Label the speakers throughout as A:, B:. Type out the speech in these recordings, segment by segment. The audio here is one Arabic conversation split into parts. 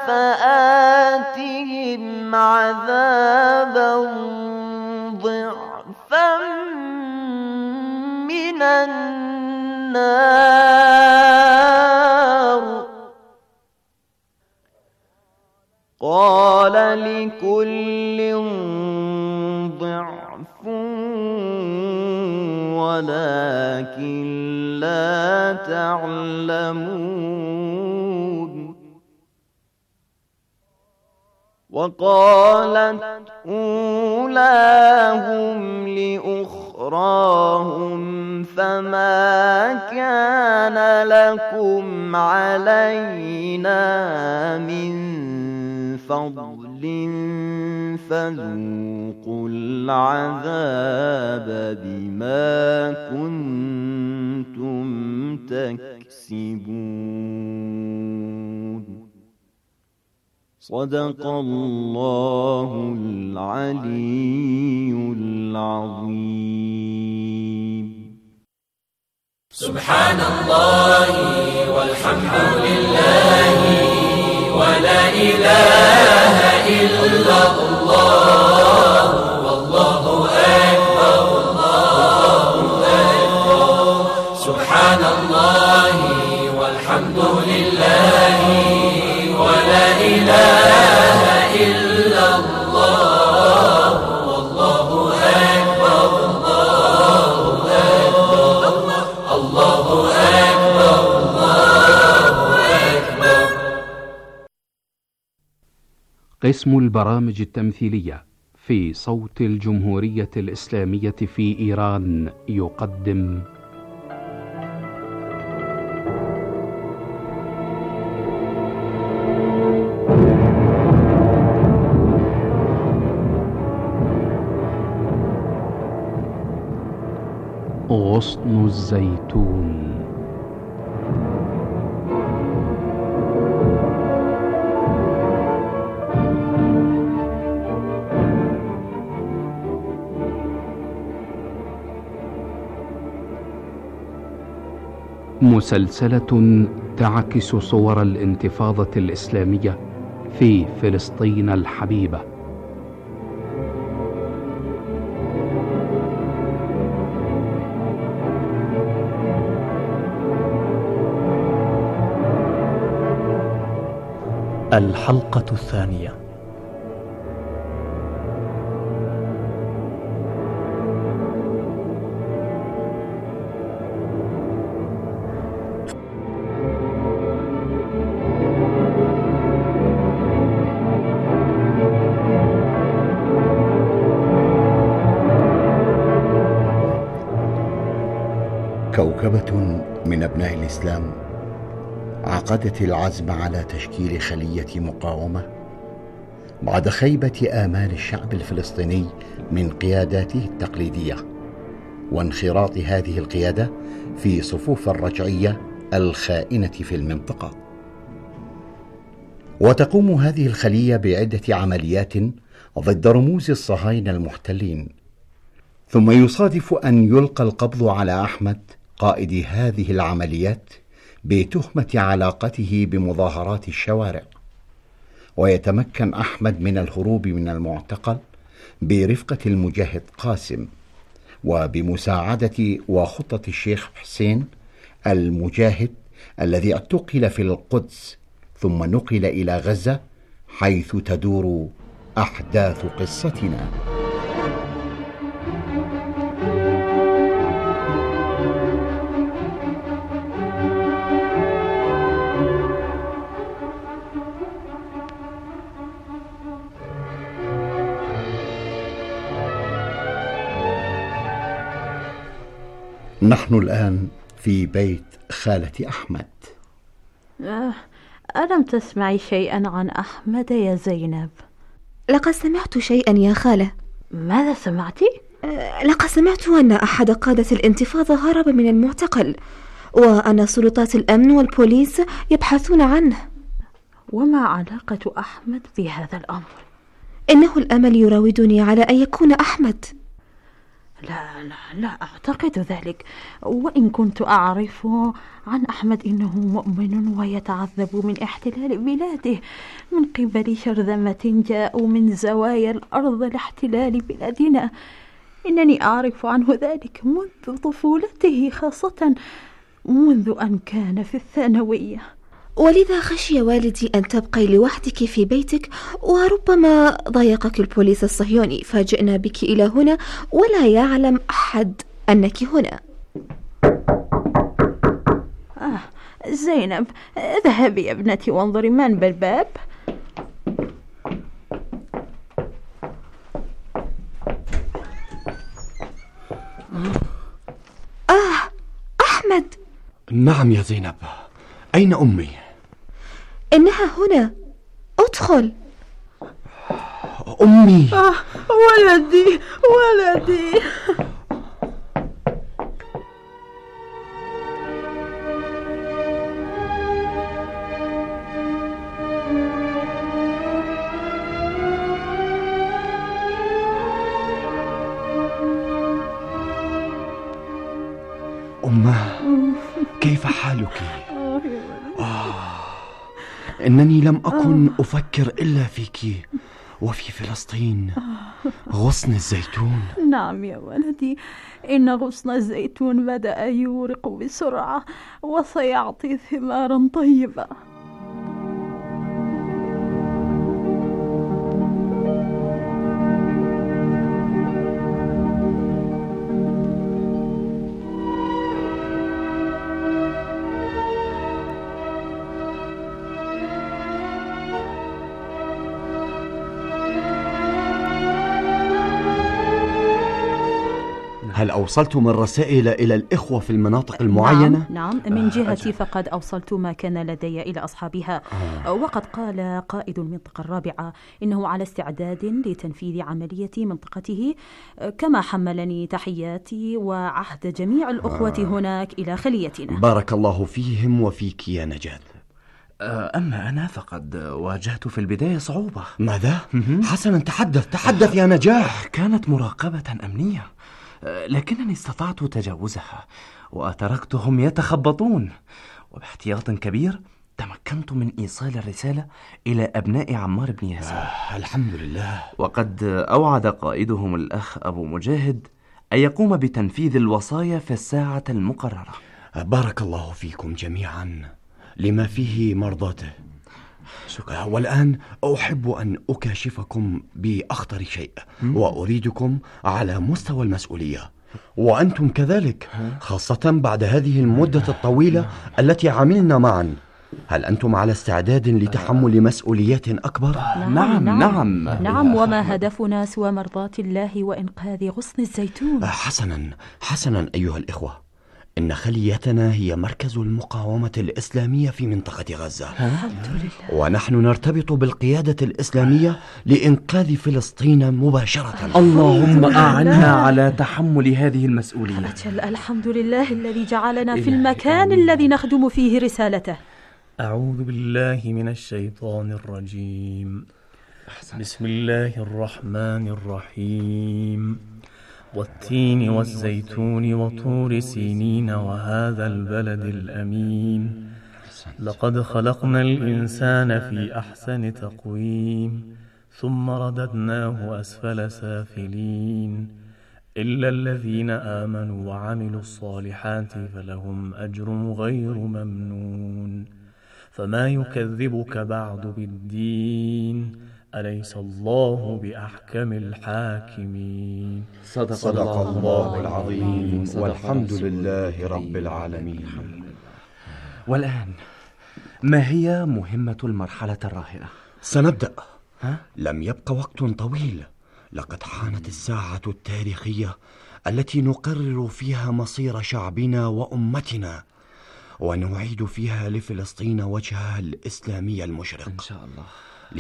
A: فآتهم عذابا ضعفا من النار. قال لكل ضعف ولكن لا تعلمون. وقالت أولاهم لأخراهم فما كان لكم علينا من فضل فذوقوا العذاب بما كنتم تكسبون. صدق الله العلي العظيم.
B: سبحان الله والحمد لله ولا إله إلا الله والله أكبر الله أكبر. سبحان الله والحمد لله ولا إله إلا الله والله أكبر الله أكبر الله أكبر الله أكبر.
C: قسم البرامج التمثيلية في صوت الجمهورية الإسلامية في إيران يقدم غصن الزيتون. مسلسلة تعكس صور الانتفاضة الإسلامية في فلسطين الحبيبة.
D: الحلقة الثانية.
E: كوكبة من أبناء الإسلام عقدت العزم على تشكيل خلية مقاومة بعد خيبة آمال الشعب الفلسطيني من قياداته التقليدية وانخراط هذه القيادة في صفوف الرجعية الخائنة في المنطقة. وتقوم هذه الخلية بعدة عمليات ضد رموز الصهاينة المحتلين، ثم يصادف أن يلقى القبض على أحمد قائد هذه العمليات بتهمة علاقته بمظاهرات الشوارع، ويتمكن أحمد من الهروب من المعتقل برفقة المجاهد قاسم وبمساعدة وخطة الشيخ حسين المجاهد الذي اعتقل في القدس ثم نقل إلى غزة حيث تدور أحداث قصتنا. نحن الآن في بيت خالة أحمد.
F: ألم تسمعي شيئا عن أحمد يا زينب؟
G: لقد سمعت شيئا يا خالة.
F: ماذا سمعتي؟
G: لقد سمعت أن أحد قادة الانتفاضة هرب من المعتقل، وأن سلطات الأمن والبوليس يبحثون عنه.
F: وما علاقة أحمد بهذا الأمر؟
G: إنه الأمل يراودني على أن يكون أحمد.
F: لا أعتقد ذلك، وإن كنت أعرف عن أحمد إنه مؤمن ويتعذب من احتلال بلاده من قبل شرذمة جاءوا من زوايا الأرض لاحتلال بلادنا. إنني أعرف عنه ذلك منذ طفولته، خاصة منذ أن كان في الثانوية.
G: ولذا خشي والدي أن تبقي لوحدك في بيتك، وربما ضايقك البوليس الصهيوني فجئنا بك إلى هنا ولا يعلم أحد أنك هنا.
F: زينب، اذهبي يا ابنتي وانظري من بالباب.
G: أحمد.
H: نعم يا زينب، أين أمي؟
G: إنها هنا، ادخل.
H: أمي.
F: ولدي.
H: أمه، كيف حالك؟ إنني لم أكن أفكر إلا فيك وفي فلسطين، غصن الزيتون.
F: نعم يا ولدي، إن غصن الزيتون بدأ يورق بسرعة وسيعطي ثمارا طيبة.
H: هل أوصلتم الرسائل إلى الإخوة في المناطق المعينة؟
F: نعم، من جهتي فقد أوصلت ما كان لدي إلى أصحابها. وقد قال قائد المنطقة الرابعة إنه على استعداد لتنفيذ عملية منطقته، كما حملني تحياتي وعهد جميع الأخوة هناك إلى خليتنا.
H: بارك الله فيهم وفيك يا نجاة.
I: أما أنا فقد واجهت في البداية صعوبة.
H: ماذا؟ حسنا، تحدث يا نجاح.
I: كانت مراقبة أمنية، لكنني استطعت تجاوزها وتركتهم يتخبطون، وباحتياط كبير تمكنت من إيصال الرسالة إلى أبناء عمار بن ياسر.
H: الحمد لله.
I: وقد أوعد قائدهم الأخ أبو مجاهد أن يقوم بتنفيذ الوصايا في الساعة المقررة.
H: بارك الله فيكم جميعا لما فيه مرضاته.
I: شكرا.
H: والآن أحب أن أكاشفكم بأخطر شيء، وأريدكم على مستوى المسؤولية، وأنتم كذلك، خاصة بعد هذه المدة الطويلة التي عملنا معا. هل أنتم على استعداد لتحمل مسؤوليات أكبر؟
F: نعم، وما هدفنا سوى مرضاة الله وإنقاذ غصن الزيتون.
H: حسنا أيها الإخوة، إن خليتنا هي مركز المقاومة الإسلامية في منطقة غزة. ونحن نرتبط بالقيادة الإسلامية لإنقاذ فلسطين مباشرة.
I: اللهم أعنا على تحمل هذه المسؤولية.
F: الحمد لله الذي جعلنا في المكان الذي نخدم فيه رسالته.
D: أعوذ بالله من الشيطان الرجيم. بسم الله الرحمن الرحيم. والتين والزيتون وطور سينين وهذا البلد الأمين. لقد خلقنا الإنسان في أحسن تقويم ثم رددناه أسفل سافلين إلا الذين آمنوا وعملوا الصالحات فلهم أجر غير ممنون. فما يكذبك بعد بالدين؟ أليس الله بأحكم الحاكمين؟
H: صدق الله العظيم، والحمد لله رب العالمين.
I: والآن ما هي مهمة المرحلة الراهنة؟
H: سنبدأ. لم يبق وقت طويل، لقد حانت الساعة التاريخية التي نقرر فيها مصير شعبنا وأمتنا، ونعيد فيها لفلسطين وجهها الإسلامي المشرق
I: إن شاء الله،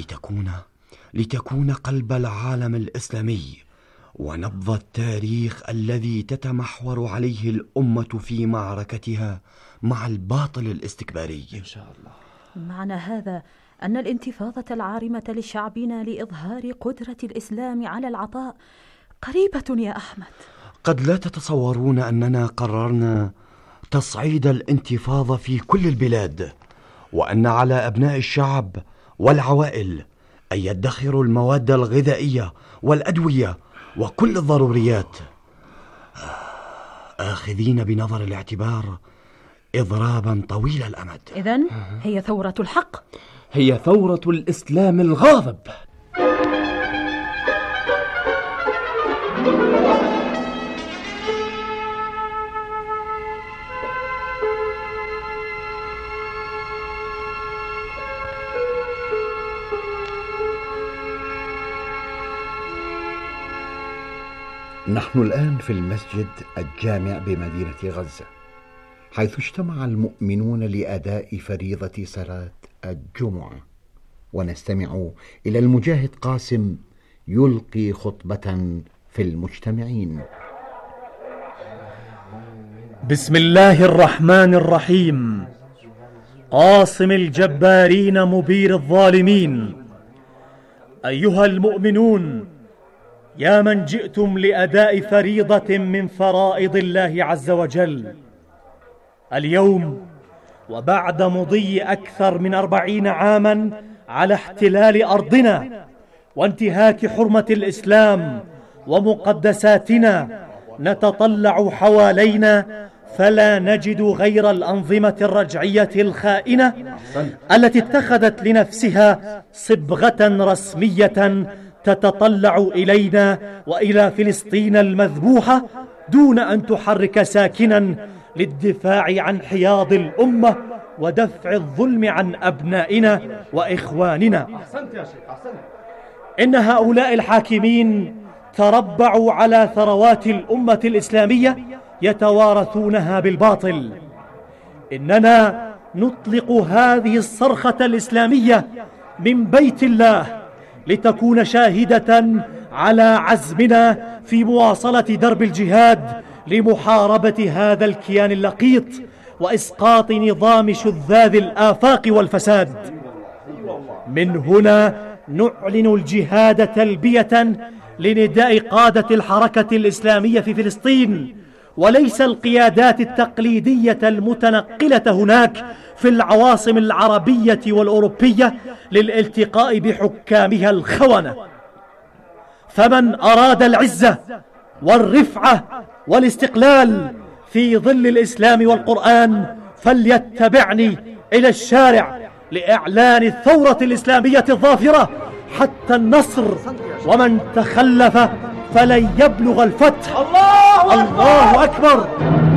H: لتكون قلب العالم الإسلامي ونبض التاريخ الذي تتمحور عليه الأمة في معركتها مع الباطل الاستكباري.
I: إن شاء الله.
F: معنى هذا أن الانتفاضة العارمة لشعبنا لإظهار قدرة الإسلام على العطاء قريبة يا أحمد.
H: قد لا تتصورون أننا قررنا تصعيد الانتفاضة في كل البلاد، وأن على أبناء الشعب والعوائل أن يدخروا المواد الغذائية والأدوية وكل الضروريات، آخذين بنظر الاعتبار إضرابا طويل الأمد.
F: إذن هي ثورة الحق،
I: هي ثورة الإسلام الغاضب.
E: نحن الآن في المسجد الجامع بمدينة غزة، حيث اجتمع المؤمنون لأداء فريضة صلاة الجمعة، ونستمع إلى المجاهد قاسم يلقي خطبة في المجتمعين.
D: بسم الله الرحمن الرحيم. قاصم الجبارين مبير الظالمين. أيها المؤمنون، يا من جئتم لأداء فريضة من فرائض الله عز وجل، اليوم وبعد مضي أكثر من 40 عاما على احتلال أرضنا وانتهاك حرمة الإسلام ومقدساتنا، نتطلع حوالينا فلا نجد غير الأنظمة الرجعية الخائنة التي اتخذت لنفسها صبغة رسمية تتطلع إلينا وإلى فلسطين المذبوحة دون أن تحرك ساكنا للدفاع عن حياض الأمة ودفع الظلم عن أبنائنا وإخواننا. إن هؤلاء الحاكمين تربعوا على ثروات الأمة الإسلامية يتوارثونها بالباطل. إننا نطلق هذه الصرخة الإسلامية من بيت الله لتكون شاهدة على عزمنا في مواصلة درب الجهاد لمحاربة هذا الكيان اللقيط وإسقاط نظام شذاذ الآفاق والفساد. من هنا نعلن الجهاد تلبية لنداء قادة الحركة الإسلامية في فلسطين، وليس القيادات التقليدية المتنقلة هناك في العواصم العربية والأوروبية للالتقاء بحكامها الخونة. فمن أراد العزة والرفعة والاستقلال في ظل الإسلام والقرآن فليتبعني إلى الشارع لإعلان الثورة الإسلامية الظافرة حتى النصر، ومن تخلف فلن يبلغ الفتح. الله أكبر.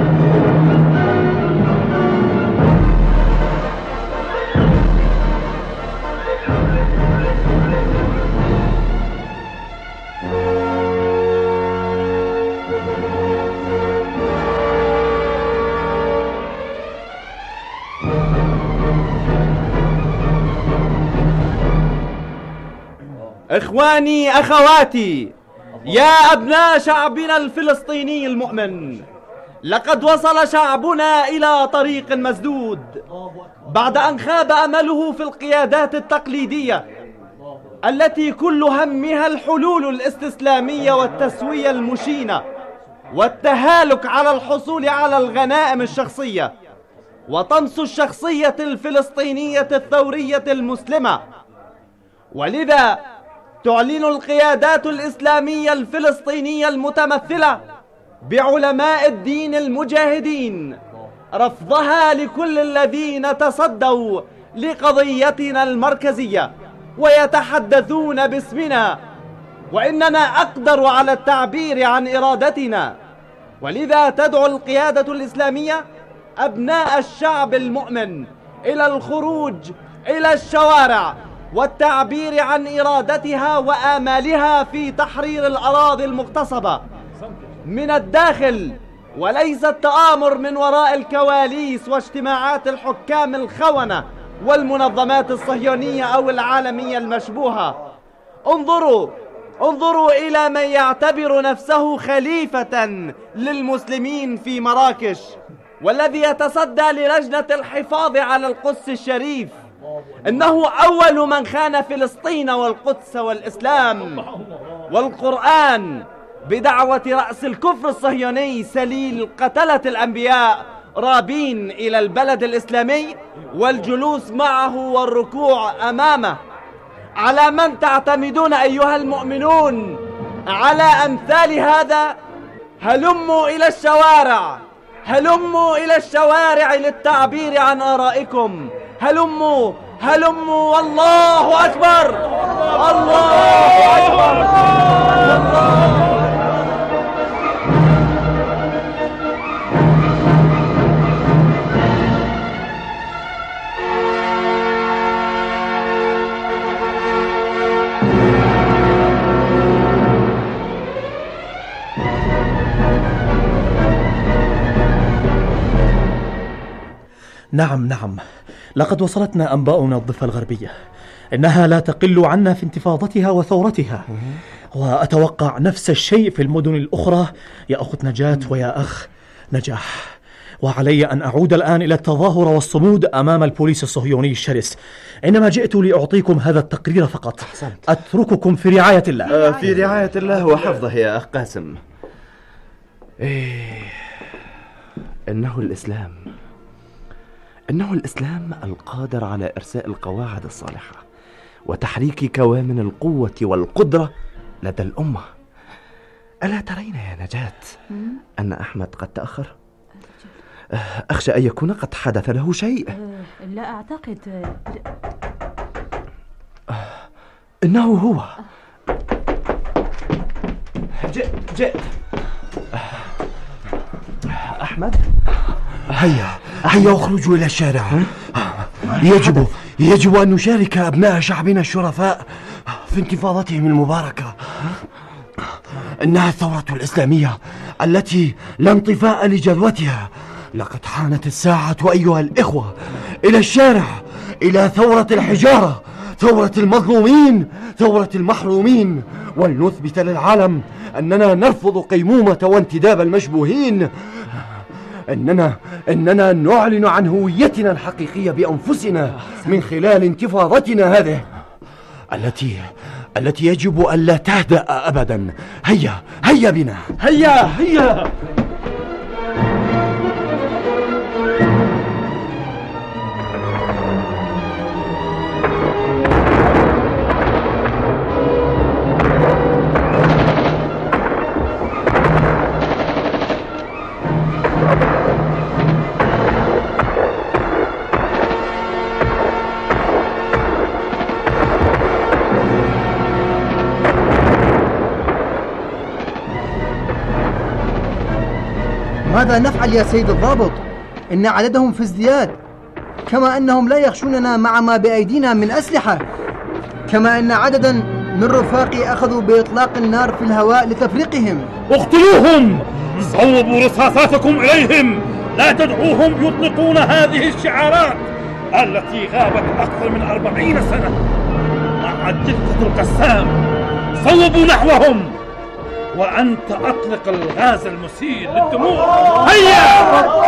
J: إخواني أخواتي، يا أبناء شعبنا الفلسطيني المؤمن، لقد وصل شعبنا إلى طريق مسدود بعد أن خاب أمله في القيادات التقليدية التي كل همها الحلول الاستسلامية والتسوية المشينة والتهالك على الحصول على الغنائم الشخصية وطمس الشخصية الفلسطينية الثورية المسلمة. ولذا تعلن القيادات الإسلامية الفلسطينية المتمثلة بعلماء الدين المجاهدين رفضها لكل الذين تصدوا لقضيتنا المركزية ويتحدثون باسمنا، وإننا أقدر على التعبير عن إرادتنا. ولذا تدعو القيادة الإسلامية أبناء الشعب المؤمن إلى الخروج إلى الشوارع والتعبير عن إرادتها وآمالها في تحرير الأراضي المغتصبة من الداخل، وليس التآمر من وراء الكواليس واجتماعات الحكام الخونة والمنظمات الصهيونية أو العالمية المشبوهة. انظروا إلى من يعتبر نفسه خليفة للمسلمين في مراكش والذي يتصدى للجنة الحفاظ على القدس الشريف. إنه أول من خان فلسطين والقدس والإسلام والقرآن بدعوة رأس الكفر الصهيوني سليل قتلة الأنبياء رابين إلى البلد الإسلامي والجلوس معه والركوع أمامه. على من تعتمدون أيها المؤمنون على أمثال هذا؟ هلموا إلى الشوارع، هلموا إلى الشوارع للتعبير عن آرائكم. هلموا هلموا، والله أكبر، الله أكبر، الله.
D: نعم، لقد وصلتنا أنباء من الضفة الغربية، إنها لا تقل عنا في انتفاضتها وثورتها، وأتوقع نفس الشيء في المدن الأخرى يا أخت نجاة ويا أخ نجاح. وعلي أن أعود الآن إلى التظاهر والصمود أمام البوليس الصهيوني الشرس. إنما جئت لأعطيكم هذا التقرير فقط. أترككم في رعاية الله.
I: في رعاية الله وحفظه يا أخ قاسم. إنه الإسلام القادر على إرساء القواعد الصالحة وتحريك كوامن القوة والقدرة لدى الأمة. ألا ترين يا نجاة أن أحمد قد تأخر؟ أخشى أن يكون قد حدث له شيء.
F: لا أعتقد.
I: إنه هو. جئت. أحمد،
H: هيا اخرجوا إلى الشارع. يجب أن نشارك أبناء شعبنا الشرفاء في انتفاضتهم المباركة. إنها الثورة الإسلامية التي لا انطفاء لجذوتها. لقد حانت الساعة أيها الإخوة، إلى الشارع، إلى ثورة الحجارة، ثورة المظلومين، ثورة المحرومين، ولنثبت للعالم أننا نرفض قيمومة وانتداب المشبوهين. إننا نعلن عن هويتنا الحقيقية بأنفسنا من خلال انتفاضتنا هذه التي يجب ألا تهدأ أبدا. هيا بنا، هيا.
K: ماذا نفعل يا سيد الضابط؟ إن عددهم في ازدياد، كما أنهم لا يخشوننا مع ما بأيدينا من أسلحة، كما أن عددا من رفاقي أخذوا بإطلاق النار في الهواء لتفريقهم.
L: اقتلوهم، صوبوا رصاصاتكم إليهم، لا تدعوهم يطلقون هذه الشعارات التي غابت أكثر من 40 سنة مع جثة القسام. صوبوا نحوهم، وأنت أطلق الغاز المسيل للدموع. هيا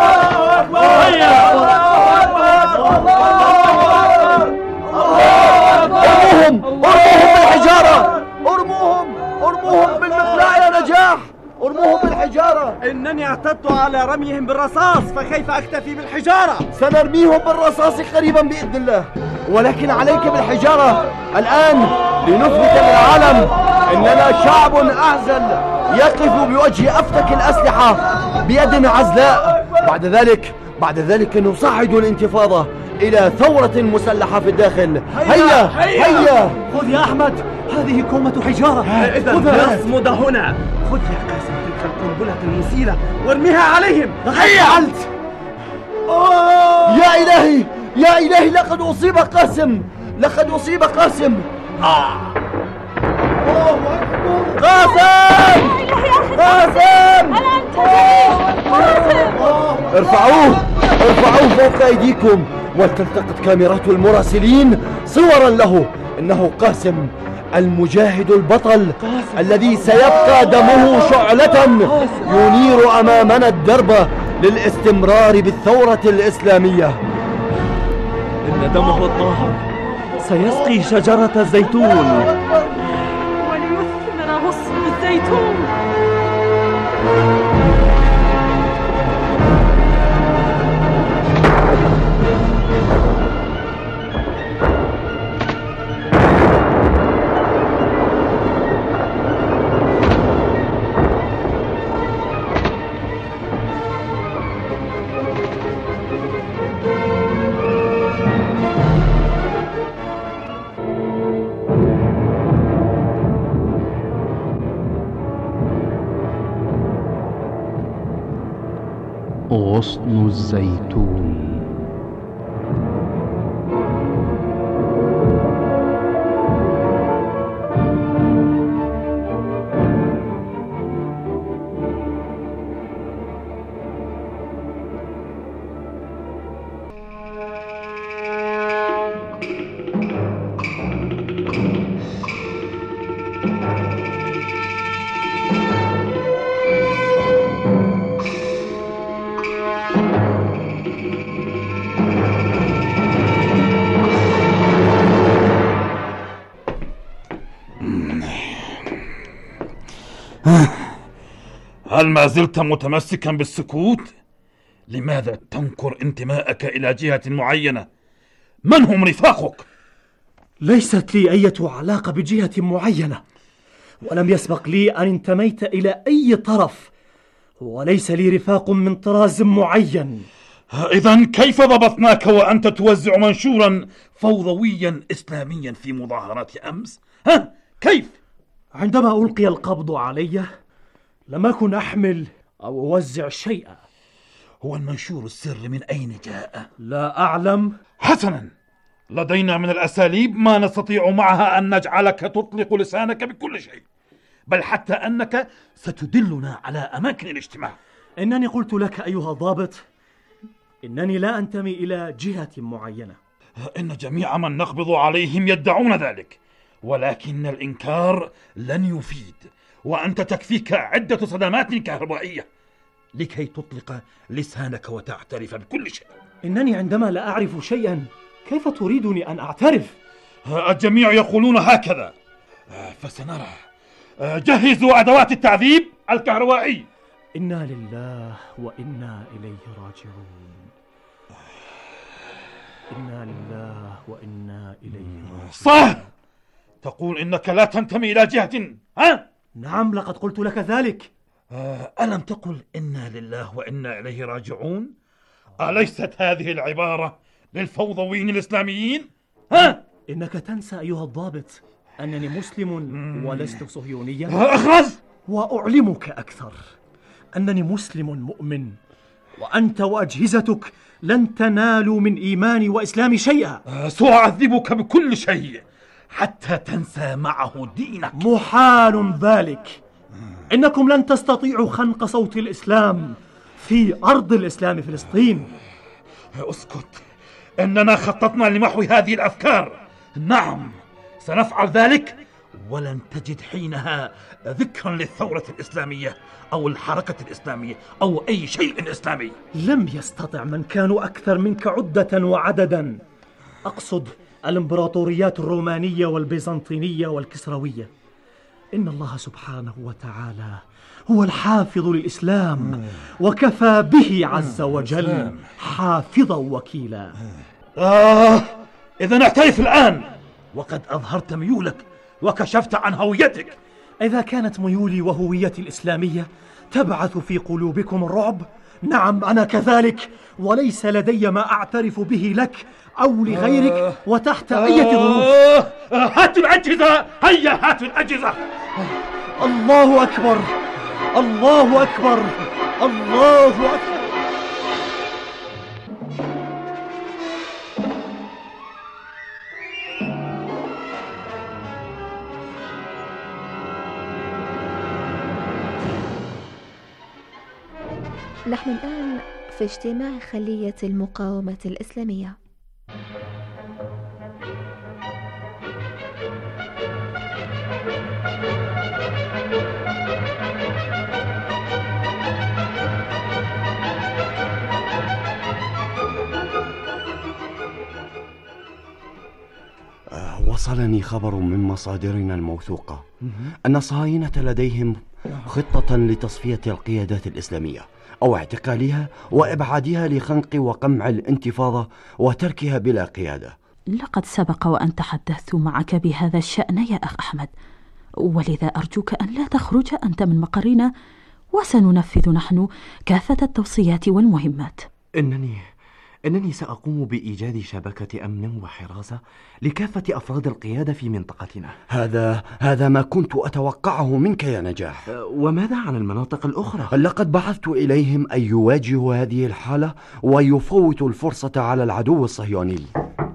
H: ارموهم بالحجارة، ارموهم بالمقلاع يا نجاح، ارموهم بالحجارة.
J: إنني اعتدت على رميهم بالرصاص، فكيف أكتفي بالحجارة؟
H: سنرميهم بالرصاص قريبا بإذن الله، ولكن عليك بالحجارة الآن لنثبت للعالم إننا شعب أعزل يقف بوجه أفتك الأسلحة بيد عزلاء. بعد ذلك نصعد الانتفاضة إلى ثورة مسلحة في الداخل. هيا.
D: خذ يا أحمد، هذه كومة حجارة.
J: إذا نصمد هنا. خذ يا قاسم تلك القنبلة المسيلة وارميها عليهم.
H: هيا. يا إلهي، لقد أصيب قاسم. قاسم! ارفعوه فوق أيديكم، ولتلتقط كاميرات المراسلين صورا له. إنه قاسم المجاهد البطل الذي سيبقى دمه شعلة ينير أمامنا الدرب للاستمرار بالثورة الإسلامية.
D: إن دمه الطاهر سيسقي شجرة الزيتون
F: وليثمر غصن الزيتون.
C: غصن الزيتون.
L: هل ما زلت متمسكا بالسكوت؟ لماذا تنكر انتماءك إلى جهة معينة؟ من هم رفاقك؟
D: ليست لي أي علاقة بجهة معينة، ولم يسبق لي أن انتميت إلى أي طرف، وليس لي رفاق من طراز معين.
L: إذن كيف ضبطناك وأنت توزع منشورا فوضويا إسلاميا في مظاهرات أمس؟ كيف؟
D: عندما ألقي القبض علي لم أكن أحمل أو أوزع شيئا.
L: هو المنشور السري من أين جاء؟
D: لا أعلم.
L: حسنا، لدينا من الأساليب ما نستطيع معها أن نجعلك تطلق لسانك بكل شيء، بل حتى أنك ستدلنا على أماكن الاجتماع.
D: إنني قلت لك أيها الضابط إنني لا أنتمي إلى جهة معينة.
L: إن جميع من نقبض عليهم يدعون ذلك، ولكن الإنكار لن يفيد، وأنت تكفيك عدة صدمات كهربائية لكي تطلق لسانك وتعترف بكل شيء.
D: إنني عندما لا أعرف شيئا كيف تريدني أن أعترف؟
L: الجميع يقولون هكذا، فسنرى. جهزوا أدوات التعذيب الكهربائي.
D: إنا لله وإنا إليه راجعون. إنا لله وإنا إليه راجعون.
L: صح، تقول إنك لا تنتمي إلى جهة،
D: نعم، لقد قلت لك ذلك.
L: ألم تقل إنا لله وإنا إليه راجعون؟ أليست هذه العبارة للفوضويين الإسلاميين؟
D: إنك تنسى أيها الضابط أنني مسلم ولست صهيونيا.
L: أخرج!
D: وأعلمك أكثر أنني مسلم مؤمن، وأنت وأجهزتك لن تنالوا من إيماني وإسلامي شيئا.
L: سأعذبك بكل شيء حتى تنسى معه دينك.
D: محال ذلك. إنكم لن تستطيعوا خنق صوت الإسلام في أرض الإسلام فلسطين.
L: اسكت، إننا خططنا لمحو هذه الأفكار. نعم، سنفعل ذلك، ولن تجد حينها ذكرا للثورة الإسلامية أو الحركة الإسلامية أو أي شيء إسلامي.
D: لم يستطع من كانوا أكثر منك عدة وعددا، أقصد الإمبراطوريات الرومانية والبيزنطينية والكسروية. إن الله سبحانه وتعالى هو الحافظ للإسلام، وكفى به عز وجل حافظا وكيلا.
L: إذن اعترف الآن، وقد أظهرت ميولك وكشفت عن هويتك.
D: إذا كانت ميولي وهويتي الإسلامية تبعث في قلوبكم الرعب، نعم أنا كذلك، وليس لدي ما أعترف به لك أو لغيرك وتحت أي ظروف.
L: هاتوا الأجهزة، هيا هاتوا الأجهزة.
D: الله أكبر، الله أكبر، الله أكبر.
G: نحن الآن في اجتماع خلية المقاومة الإسلامية.
H: وصلني خبر من مصادرنا الموثوقة أن الصهاينة لديهم خطة لتصفية القيادات الإسلامية أو اعتقالها وإبعادها لخنق وقمع الانتفاضة وتركها بلا قيادة.
F: لقد سبق وأن تحدثت معك بهذا الشأن يا أخ أحمد، ولذا أرجوك أن لا تخرج أنت من مقرنا، وسننفذ نحن كافة التوصيات والمهمات.
I: إنني سأقوم بإيجاد شبكة أمن وحراسة لكافة أفراد القيادة في منطقتنا.
H: هذا ما كنت أتوقعه منك يا نجاح.
I: وماذا عن المناطق الأخرى؟
H: لقد بعثت إليهم أن يواجهوا هذه الحالة ويفوتوا الفرصة على العدو الصهيوني.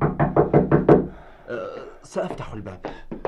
I: سأفتح الباب.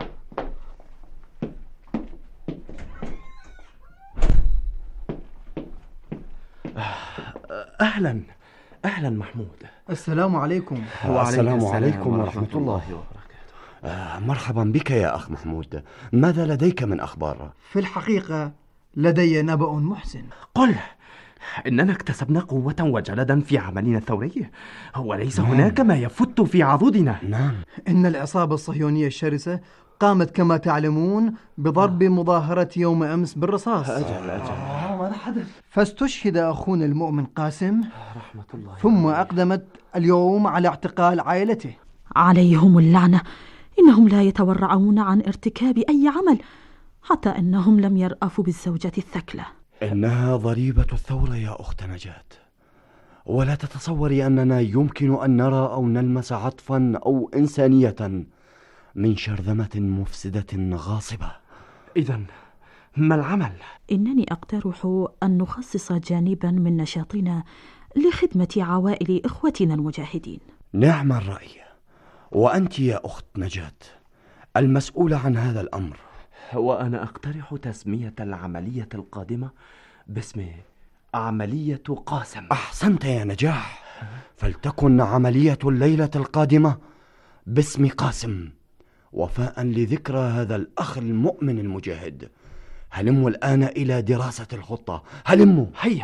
I: أهلا محمود.
K: السلام عليكم.
H: السلام عليكم ورحمة الله وبركاته. مرحبا بك يا أخ محمود. ماذا لديك من أخبار؟
K: في الحقيقة لدي نبأ محسن.
I: قل. إننا اكتسبنا قوة وجلدا في عملنا الثوري، وليس هناك ما يفت في عضدنا.
H: نعم.
K: إن العصابة الصهيونية الشرسة قامت كما تعلمون بضرب مظاهرة يوم أمس بالرصاص.
I: ماذا حدث؟
K: فاستشهد أخونا المؤمن قاسم
I: رحمة الله،
K: ثم أقدمت اليوم على اعتقال عائلته.
F: عليهم اللعنة، إنهم لا يتورعون عن ارتكاب أي عمل، حتى أنهم لم يرأفوا بالزوجة الثكلة.
H: إنها ضريبة الثورة يا أخت نجاة، ولا تتصوري أننا يمكن أن نرى أو نلمس عطفا أو إنسانية من شرذمة مفسدة غاصبة.
I: إذن ما العمل؟
F: إنني أقترح أن نخصص جانبا من نشاطنا لخدمة عوائل إخوتنا المجاهدين.
H: نعم الرأي. وأنت يا أخت نجاة المسؤولة عن هذا الأمر.
I: وأنا أقترح تسمية العملية القادمة باسم عملية قاسم.
H: أحسنت يا نجاح، فلتكن عملية الليلة القادمة باسم قاسم، وفاء لذكرى هذا الأخ المؤمن المجاهد. هلموا الآن إلى دراسة الخطة. هلموا.
I: هيا.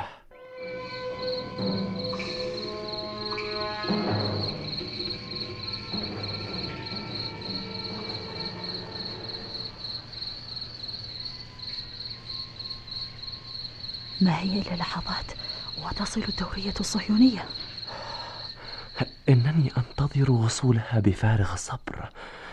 F: ما هي إلا لحظات وتصل الدورية الصهيونية.
I: إنني أنتظر وصولها بفارغ الصبر.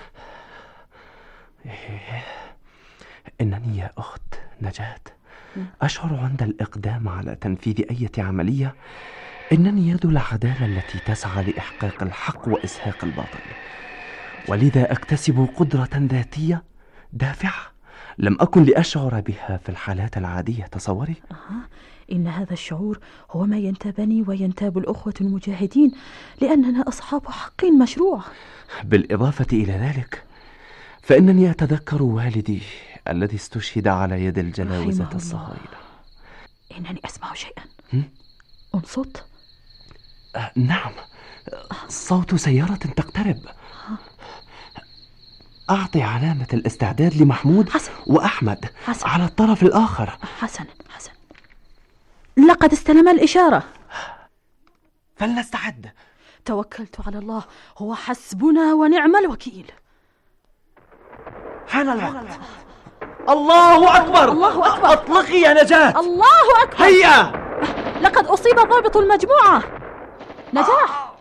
I: إنني يا أخت نجاة أشعر عند الإقدام على تنفيذ أي عملية إنني يد العدالة التي تسعى لإحقاق الحق وإزهاق الباطل، ولذا أكتسب قدرة ذاتية دافعة لم أكن لأشعر بها في الحالات العادية. تصوري؟
F: إن هذا الشعور هو ما ينتابني وينتاب الأخوة المجاهدين، لأننا أصحاب حق مشروع.
I: بالإضافة إلى ذلك فإنني أتذكر والدي الذي استشهد على يد الجلاوزة الصهاينة.
F: إنني أسمع شيئا. أنصت؟
I: نعم، صوت سيارة تقترب. أعطي علامة الاستعداد لمحمود وأحمد على الطرف الآخر.
F: حسنا. لقد استلم الإشارة،
I: فلنستعد.
F: توكلت على الله، هو حسبنا ونعم الوكيل.
J: حان الوقت. الله أكبر.
F: الله أكبر.
J: أطلقي يا نجاة.
F: الله أكبر.
J: هيا.
F: لقد أصيب ضابط المجموعة. نجاح.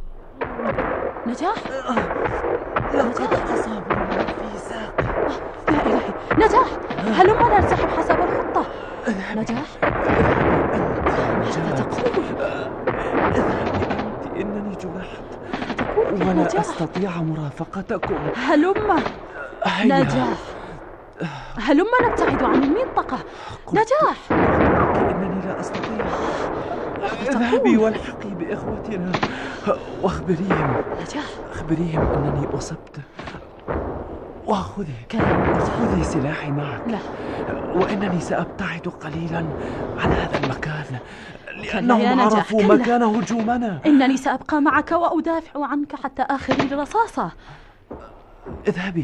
J: لقد أصابني في ساقي.
F: يا إلهي. نجاح، هلما ننسحب حسب الخطة. نجاح، ماذا تقول؟
I: أنت إنني جرحت ولا أستطيع مرافقتكم.
F: هلما. نجاح، هلما نبتعد عن المنطقة. نجاح،
I: إنني لا أستطيع. اذهبي والحقي بإخوتنا واخبريهم.
F: نجاح،
I: أخبريهم أنني أصبت، وخذي سلاحي معك.
F: لا.
I: وإنني سأبتعد قليلا عن هذا المكان لأنهم عرفوا مكان هجومنا.
F: إنني سأبقى معك وأدافع عنك حتى آخر الرصاصة.
I: اذهبي.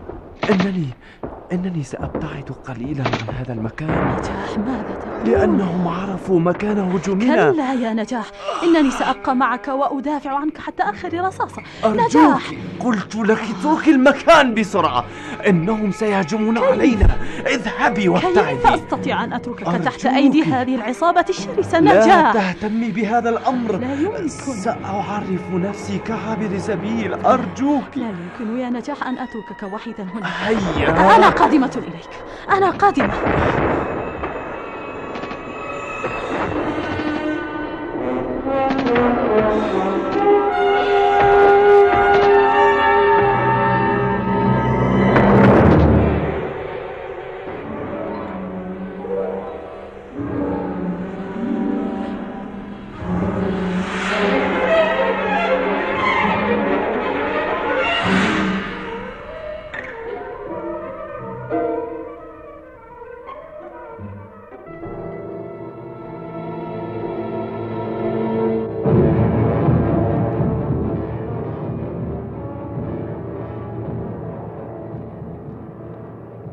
I: إنني سأبتعد قليلا عن هذا المكان.
F: نجاح، ماذا تقول؟
I: لأنهم عرفوا مكان هجومنا.
F: كلا يا نجاح، إنني سأبقى معك وأدافع عنك حتى آخر رصاصة.
I: نجاح، قلت لك اتركي المكان بسرعة، إنهم سيهجمون علينا. اذهبي وابتعدي.
F: كيف أستطيع أن أتركك تحت أيدي هذه العصابة الشرسة؟ نجاح،
I: لا تهتمي بهذا الأمر.
F: لا يمكن.
I: سأعرف نفسي كعابر سبيل، أرجوك.
F: لا يمكن يا نجاح أن أتركك وحيدا هنا.
I: هيا.
F: أنا قادمة إليك، أنا قادمة.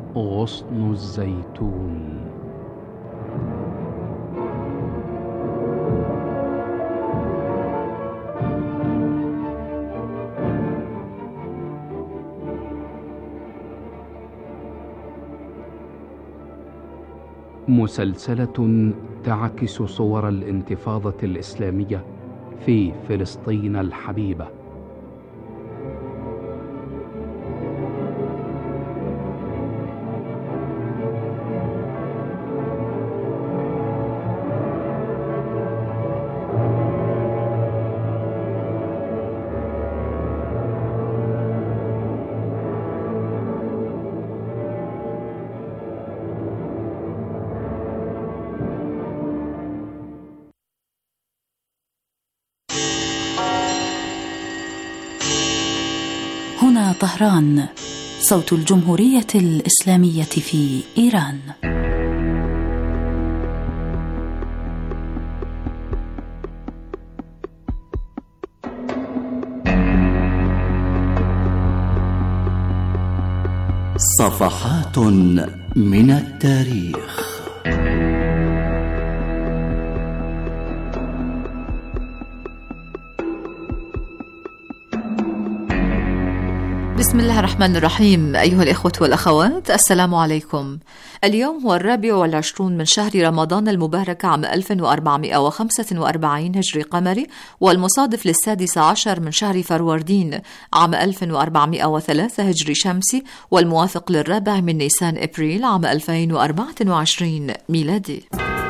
C: غصن الزيتون. مسلسلة تعكس صور الانتفاضة الإسلامية في فلسطين الحبيبة.
M: هنا طهران، صوت الجمهورية الإسلامية في إيران.
N: صفحات من التاريخ.
O: بسم الله الرحمن الرحيم. أيها الإخوة والأخوات، السلام عليكم. اليوم هو 24 من شهر رمضان المبارك عام 1445 هجري قمري، والمصادف ل16 من شهر فروردين عام 1403 هجري شمسي، والموافق للرابع من نيسان أبريل عام 2024 ميلادي.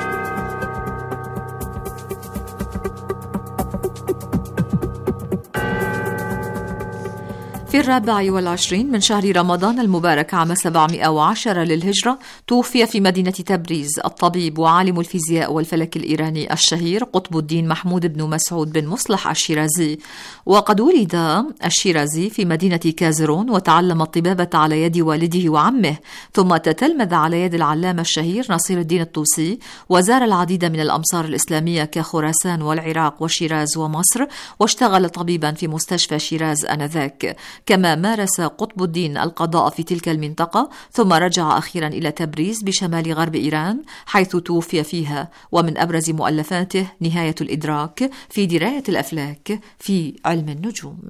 O: في 24 من شهر رمضان المبارك عام 710 للهجرة توفي في مدينة تبريز الطبيب وعالم الفيزياء والفلك الإيراني الشهير قطب الدين محمود بن مسعود بن مصلح الشيرازي. وقد ولد الشيرازي في مدينة كازرون، وتعلم الطبابة على يد والده وعمه، ثم تتلمذ على يد العلامة الشهير نصير الدين الطوسي، وزار العديد من الأمصار الإسلامية كخراسان والعراق وشيراز ومصر، واشتغل طبيبا في مستشفى شيراز آنذاك. كما مارس قطب الدين القضاء في تلك المنطقة، ثم رجع أخيرا إلى تبريز بشمال غرب إيران حيث توفي فيها. ومن أبرز مؤلفاته نهاية الإدراك في دراية الأفلاك في علم النجوم.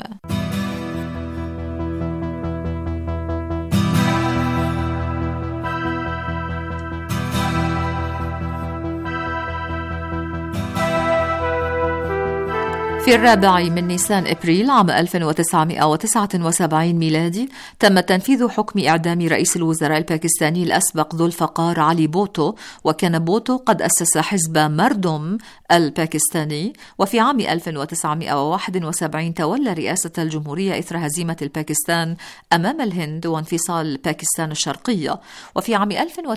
O: في 4 من نيسان أبريل عام 1979 ميلادي تم تنفيذ حكم إعدام رئيس الوزراء الباكستاني الأسبق ذو الفقار علي بوتو، وكان بوتو قد أسس حزب مردم الباكستاني. وفي عام 1971 تولى رئاسة الجمهورية إثر هزيمة الباكستان أمام الهند وانفصال باكستان الشرقية. وفي عام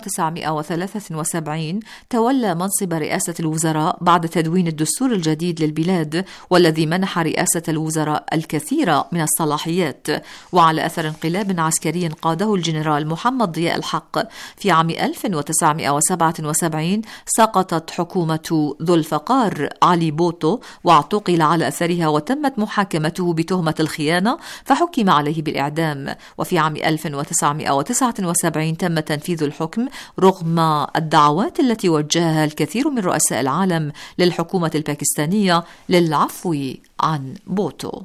O: 1973 تولى منصب رئاسة الوزراء بعد تدوين الدستور الجديد للبلاد، والذي منح رئاسة الوزراء الكثير من الصلاحيات. وعلى أثر انقلاب عسكري قاده الجنرال محمد ضياء الحق في عام 1977 سقطت حكومة ذو الفقار علي بوتو، واعتقل على أثرها وتمت محاكمته بتهمة الخيانة، فحكم عليه بالإعدام. وفي عام 1979 تم تنفيذ الحكم رغم الدعوات التي وجهها الكثير من رؤساء العالم للحكومة الباكستانية للعفو عن بوتو.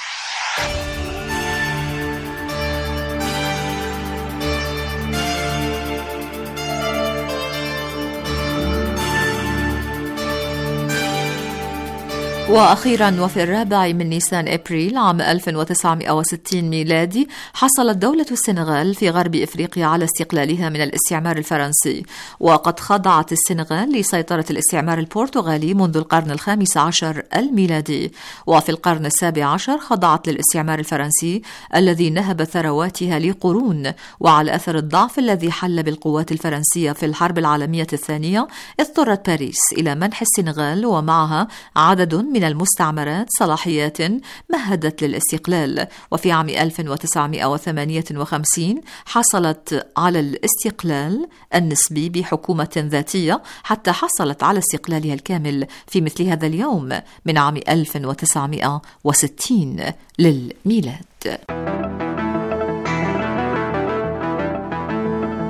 O: وأخيرا وفي 4 من نيسان أبريل عام 1960 ميلادي حصلت دولة السنغال في غرب إفريقيا على استقلالها من الاستعمار الفرنسي. وقد خضعت السنغال لسيطرة الاستعمار البرتغالي منذ القرن ال15 الميلادي، وفي القرن ال17 خضعت للاستعمار الفرنسي الذي نهب ثرواتها لقرون. وعلى أثر الضعف الذي حل بالقوات الفرنسية في الحرب العالمية الثانية اضطرت باريس إلى منح السنغال ومعها عدد من المستعمرات صلاحيات مهدت للاستقلال. وفي عام 1958 حصلت على الاستقلال النسبي بحكومة ذاتية حتى حصلت على استقلالها الكامل في مثل هذا اليوم من عام 1960 للميلاد.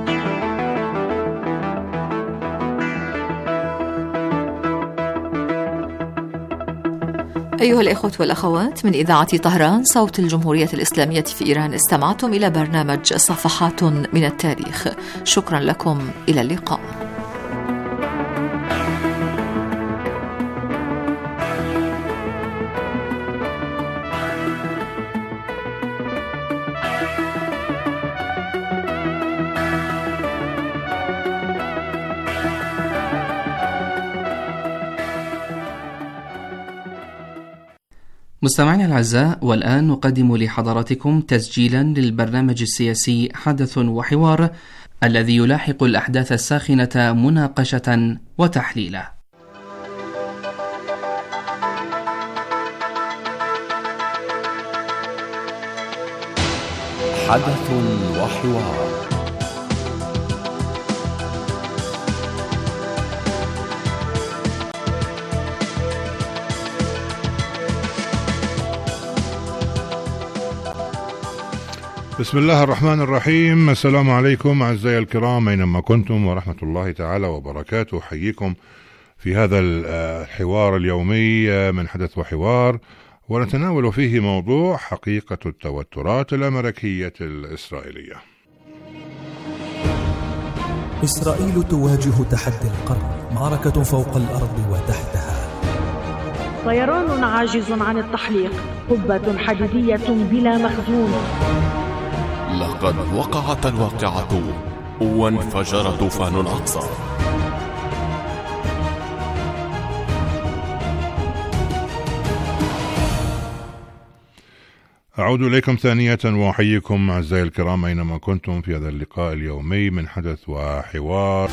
O: أيها الإخوة والأخوات، من إذاعة طهران صوت الجمهورية الإسلامية في إيران، استمعتم إلى برنامج صفحات من التاريخ. شكرا لكم، إلى اللقاء.
P: مستمعينا الأعزاء، والآن نقدم لحضراتكم تسجيلا للبرنامج السياسي حدث وحوار، الذي يلاحق الأحداث الساخنة مناقشة وتحليلا.
N: حدث وحوار.
Q: بسم الله الرحمن الرحيم. السلام عليكم أعزائي الكرام أينما كنتم، ورحمة الله تعالى وبركاته. أحييكم في هذا الحوار اليومي من حدث وحوار، ونتناول فيه موضوع حقيقة التوترات الأمريكية الإسرائيلية.
R: إسرائيل تواجه تحدي القرن، معركة فوق الأرض وتحتها.
S: طيران عاجز عن التحليق، قبة حديدية بلا مخزون.
T: لقد وقعت الواقعة وانفجر طوفان الأقصى.
Q: أعود إليكم ثانية وأحييكم أعزائي الكرام أينما كنتم في هذا اللقاء اليومي من حدث وحوار.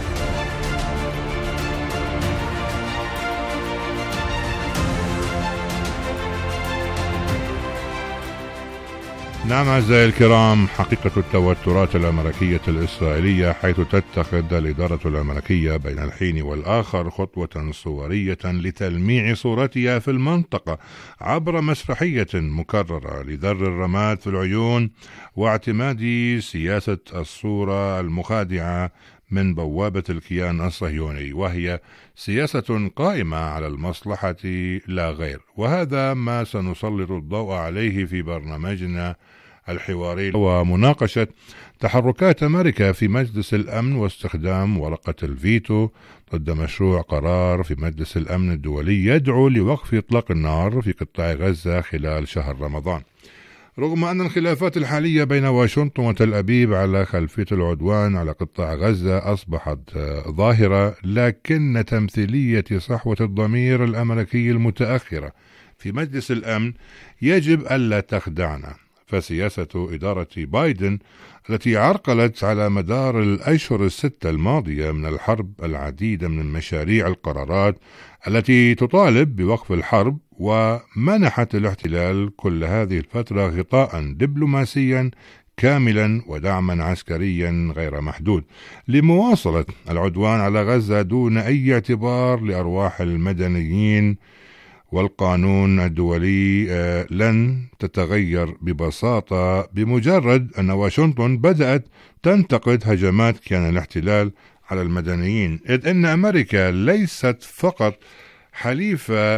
Q: نعم أعزائي الكرام، حقيقة التوترات الأمريكية الإسرائيلية، حيث تتخذ الإدارة الأمريكية بين الحين والآخر خطوة صورية لتلميع صورتها في المنطقة عبر مسرحية مكررة لذر الرماد في العيون واعتماد سياسة الصورة المخادعة من بوابة الكيان الصهيوني، وهي سياسة قائمة على المصلحة لا غير. وهذا ما سنسلط الضوء عليه في برنامجنا الحواري، ومناقشة تحركات أمريكا في مجلس الأمن واستخدام ورقة الفيتو ضد مشروع قرار في مجلس الأمن الدولي يدعو لوقف إطلاق النار في قطاع غزة خلال شهر رمضان. رغم أن الخلافات الحالية بين واشنطن وتل أبيب على خلفية العدوان على قطاع غزة أصبحت ظاهرة، لكن تمثيلية صحوة الضمير الأمريكي المتأخرة في مجلس الأمن يجب ألا تخدعنا. فسياسة إدارة بايدن التي عرقلت على مدار الأشهر الستة الماضية من الحرب العديد من مشاريع القرارات التي تطالب بوقف الحرب، ومنحت الاحتلال كل هذه الفترة غطاء دبلوماسيا كاملا ودعما عسكريا غير محدود لمواصلة العدوان على غزة دون أي اعتبار لأرواح المدنيين. والقانون الدولي لن تتغير ببساطة بمجرد أن واشنطن بدأت تنتقد هجمات كيان الاحتلال على المدنيين، إذ أن أمريكا ليست فقط حليفة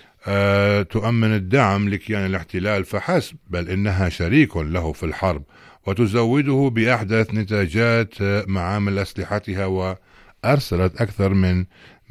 Q: تؤمن الدعم لكيان الاحتلال فحسب، بل إنها شريك له في الحرب وتزوده بأحدث نتاجات معامل أسلحتها، وأرسلت أكثر من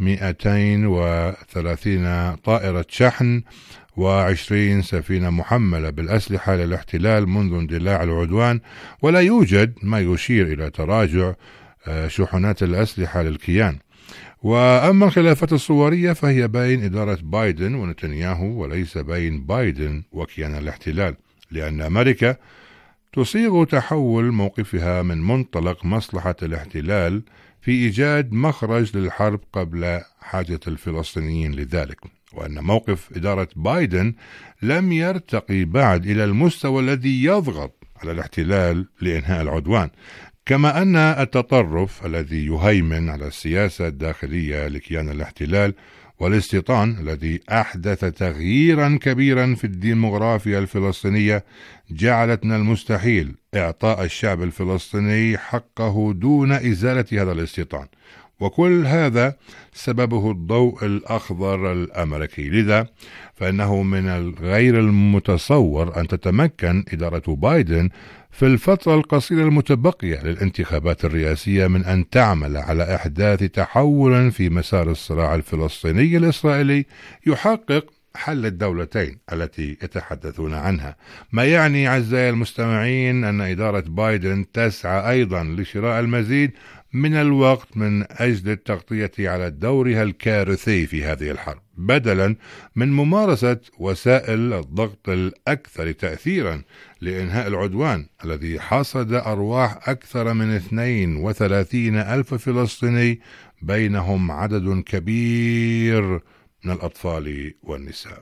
Q: 230 طائرة شحن و20 سفينة محملة بالأسلحة للاحتلال منذ اندلاع العدوان، ولا يوجد ما يشير إلى تراجع شحنات الأسلحة للكيان. وأما الخلافات الصورية فهي بين إدارة بايدن ونتنياهو، وليس بين بايدن وكيان الاحتلال، لأن أمريكا تصيغ تحول موقفها من منطلق مصلحة الاحتلال في إيجاد مخرج للحرب قبل حاجة الفلسطينيين لذلك، وأن موقف إدارة بايدن لم يرتقي بعد إلى المستوى الذي يضغط على الاحتلال لإنهاء العدوان، كما أن التطرف الذي يهيمن على السياسة الداخلية لكيان الاحتلال والاستيطان الذي أحدث تغييرا كبيرا في الديموغرافيا الفلسطينية جعلت من المستحيل إعطاء الشعب الفلسطيني حقه دون إزالة هذا الاستيطان. وكل هذا سببه الضوء الأخضر الأمريكي. لذا فإنه من الغير المتصور أن تتمكن إدارة بايدن في الفترة القصيرة المتبقية للانتخابات الرئاسية من أن تعمل على إحداث تحول في مسار الصراع الفلسطيني الإسرائيلي يحقق حل الدولتين التي يتحدثون عنها. ما يعني أعزائي المستمعين أن إدارة بايدن تسعى أيضا لشراء المزيد من الوقت من أجل التغطية على دورها الكارثي في هذه الحرب، بدلا من ممارسة وسائل الضغط الأكثر تأثيرا لإنهاء العدوان الذي حصد أرواح أكثر من 32,000 فلسطيني، بينهم عدد كبير من الأطفال والنساء.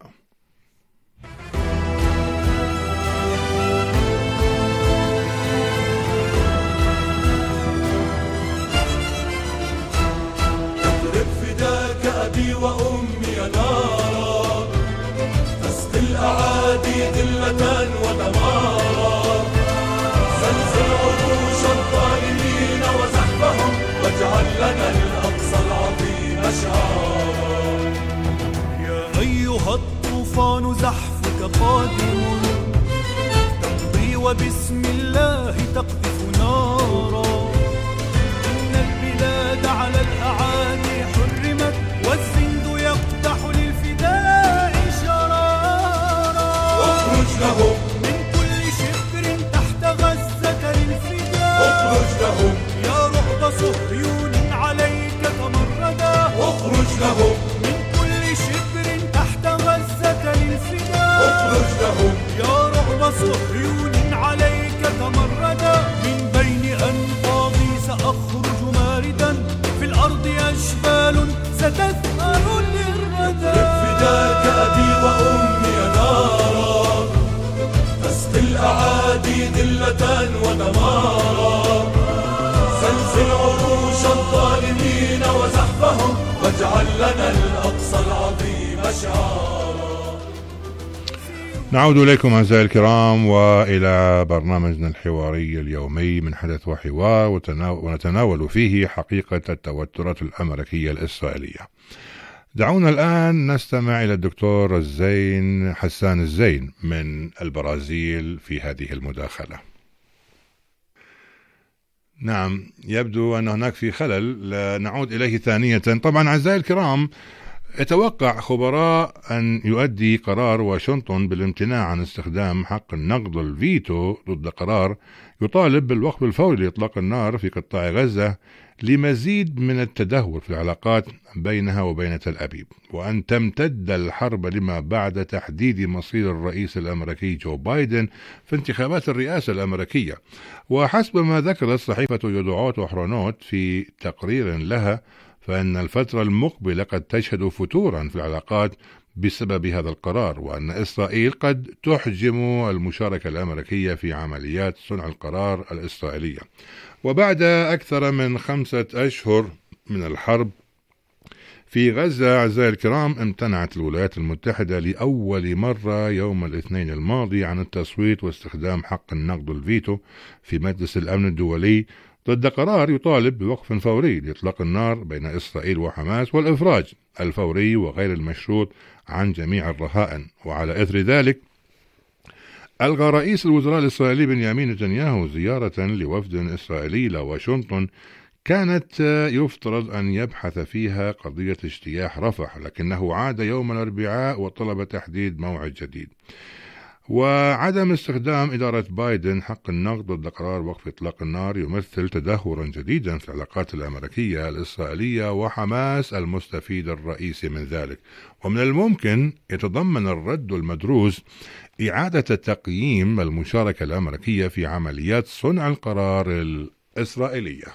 B: أبي وأمي نارا، تسقي الأعادي ذلة ودمارا، زلزل عروش الظالمين وزحفهم، واجعل لنا الأقصى العظيم شعارا.
U: يا أيها الطوفان زحفك قادم، تمضي وبسم الله تقذف نارا، إن البلاد على الأعادي حرمت، والزند يفتح للفداء شرارا.
B: اخرج لهم
U: من كل شبر تحت غزة للفداء،
B: اخرج لهم
U: يا رعب صهيون عليك تمردا.
B: اخرج لهم
U: من كل شبر تحت غزة للفداء،
B: اخرج لهم
U: يا رعب صهيون عليك تمردا. من بين أنفاضي سأخرج ماردا، في الأرض أشبال ستثأر للردى.
B: فداك أبي وأمي نارا، تسقي الأعادي ذلة ودمارا، زلزل عروش الظالمين وزحفهم، واجعل لنا الأقصى العظيم شعارا.
Q: نعود إليكم أعزائي الكرام وإلى برنامجنا الحواري اليومي من حدث وحوار، ونتناول فيه حقيقة التوترات الأمريكية الإسرائيلية. دعونا الآن نستمع إلى الدكتور حسان الزين من البرازيل في هذه المداخلة. نعم، يبدو أن هناك في خلل، نعود إليه ثانية. طبعا أعزائي الكرام، يتوقع خبراء أن يؤدي قرار واشنطن بالامتناع عن استخدام حق النقض الفيتو ضد قرار يطالب بالوقف الفوري لإطلاق النار في قطاع غزة لمزيد من التدهور في العلاقات بينها وبين تل أبيب، وأن تمتد الحرب لما بعد تحديد مصير الرئيس الأمريكي جو بايدن في انتخابات الرئاسة الأمريكية. وحسب ما ذكرت صحيفة يدعوت وحرونوت في تقرير لها، فإن الفترة المقبلة قد تشهد فتورا في العلاقات بسبب هذا القرار، وأن إسرائيل قد تحجم المشاركة الأمريكية في عمليات صنع القرار الإسرائيلية. وبعد أكثر من 5 أشهر من الحرب في غزة أعزائي الكرام، امتنعت الولايات المتحدة لأول مرة يوم الاثنين الماضي عن التصويت واستخدام حق النقض الفيتو في مجلس الأمن الدولي ضد قرار يطالب بوقف فوري لإطلاق النار بين إسرائيل وحماس والإفراج الفوري وغير المشروط عن جميع الرهائن. وعلى إثر ذلك ألغى رئيس الوزراء الإسرائيلي بنيامين نتنياهو زيارة لوفد إسرائيلي لواشنطن كانت يفترض أن يبحث فيها قضية اجتياح رفح، لكنه عاد يوم الأربعاء وطلب تحديد موعد جديد. وعدم استخدام إدارة بايدن حق النقض ضد قرار وقف إطلاق النار يمثل تدهورا جديدا في العلاقات الأمريكية الإسرائيلية وحماس المستفيد الرئيسي من ذلك. ومن الممكن يتضمن الرد المدروس إعادة تقييم المشاركة الأمريكية في عمليات صنع القرار الإسرائيلية.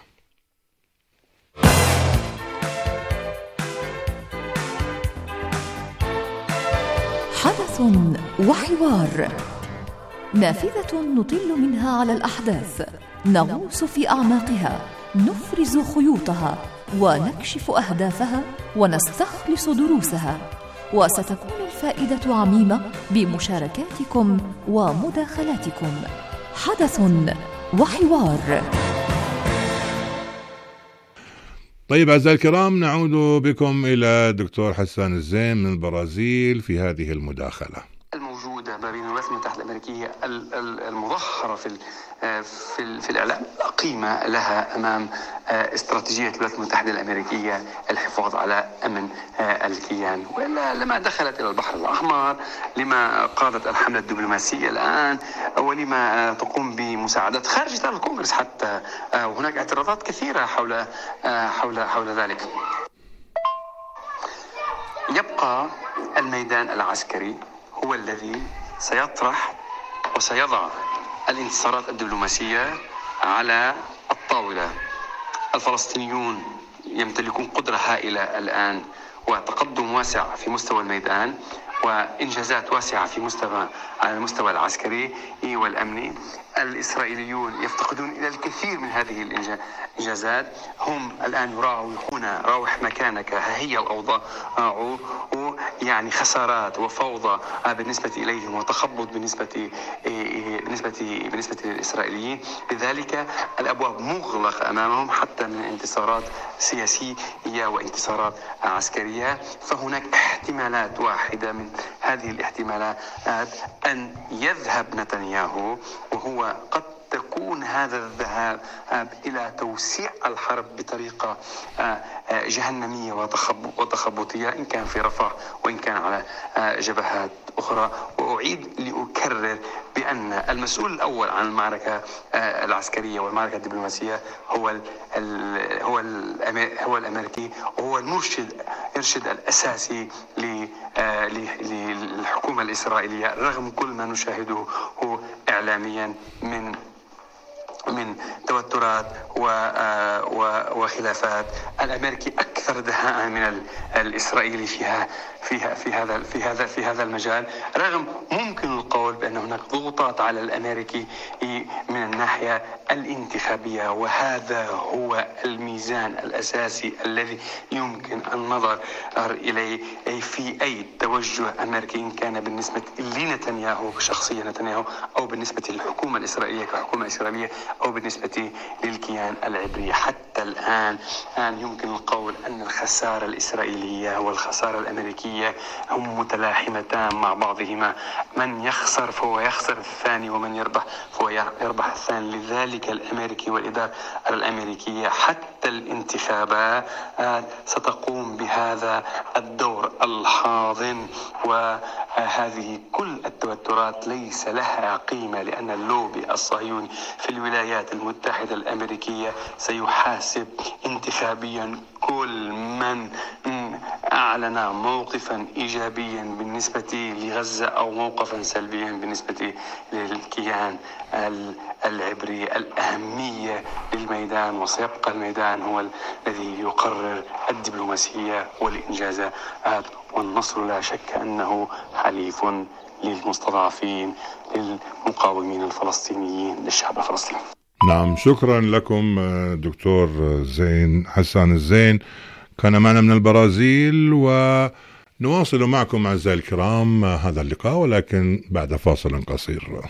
O: حدث وحوار، نافذة نطل منها على الأحداث، نغوص في أعماقها، نفرز خيوطها ونكشف أهدافها ونستخلص دروسها، وستكون الفائدة عميمة بمشاركاتكم ومداخلاتكم. حدث وحوار.
Q: طيب أعزائي الكرام، نعود بكم إلى دكتور حسان الزين من البرازيل في هذه المداخلة
A: الموجودة ما بين الولايات المتحدة الأمريكية المظهرة في الإعلام لا قيمة لها أمام استراتيجية الولايات المتحدة الأمريكية الحفاظ على أمن الكيان، وإلا لما دخلت إلى البحر الأحمر، لما قادت الحملة الدبلوماسية الآن، ولما تقوم بمساعدات خارج إطار الكونغرس حتى، وهناك اعتراضات كثيرة حول ذلك. يبقى الميدان العسكري هو الذي سيطرح وسيضع الانتصارات الدبلوماسية على الطاولة. الفلسطينيون يمتلكون قدرة هائلة الآن وتقدم واسع في مستوى الميدان وإنجازات واسعة على المستوى العسكري والأمني. الإسرائيليون يفتقدون إلى الكثير من هذه الإنجازات. هم الآن يراوحون راوح مكانك، هي الأوضاع يعني خسارات وفوضى بالنسبة إليهم وتخبط بالنسبة للإسرائيليين. لذلك الأبواب مغلقة أمامهم حتى من انتصارات سياسية وانتصارات عسكرية. فهناك احتمالات واحدة من هذه الاحتمالات أن يذهب نتنياهو، وهو قد تكون هذا الذهاب إلى توسيع الحرب بطريقة جهنمية وتخبطية، إن كان في رفح وإن كان على جبهات أخرى. وأعيد لأكرر بأن المسؤول الأول عن المعركة العسكرية والمعركة الدبلوماسية هو الأمريكي، وهو المرشد الأساسي للحكومة الإسرائيلية، رغم كل ما نشاهده إعلاميا من توترات وخلافات. الأمريكي أكثر دهاء من الإسرائيلي في هذا المجال، رغم ممكن القول بأن هناك ضغوطات على الأمريكي من الناحية الانتخابية، وهذا هو الميزان الأساسي الذي يمكن النظر إليه في أي توجه أمريكي، إن كان بالنسبة لنتنياهو كشخصية نتنياهو، أو بالنسبة للحكومة الإسرائيلية كحكومة إسرائيلية، أو بالنسبة للكيان العبري. حتى الآن يمكن القول أن الخسارة الإسرائيلية والخسارة الأمريكية هم متلاحمتان مع بعضهما. من يخسر فهو يخسر الثاني، ومن يربح فهو يربح الثاني. لذلك الأمريكي والإدارة الأمريكية حتى الانتخابات ستقوم بهذا الدور الحاضن. وهذه كل التوترات ليس لها قيمة، لأن اللوبي الصهيوني في الولايات المتحدة الأمريكية سيحاسب انتخابيا كل من أعلن موقفا إيجابيا بالنسبة لغزة أو موقفا سلبيا بالنسبة للكيان العبري. الأهمية للميدان، وسيبقى الميدان هو الذي يقرر الدبلوماسية والإنجازات، والنصر لا شك أنه حليف للمستضعفين، للمقاومين الفلسطينيين، للشعب الفلسطيني.
Q: نعم، شكرا لكم دكتور زين حسان الزين، كان معنا من البرازيل. ونواصل معكم أعزائي الكرام هذا اللقاء، ولكن بعد فاصل قصير.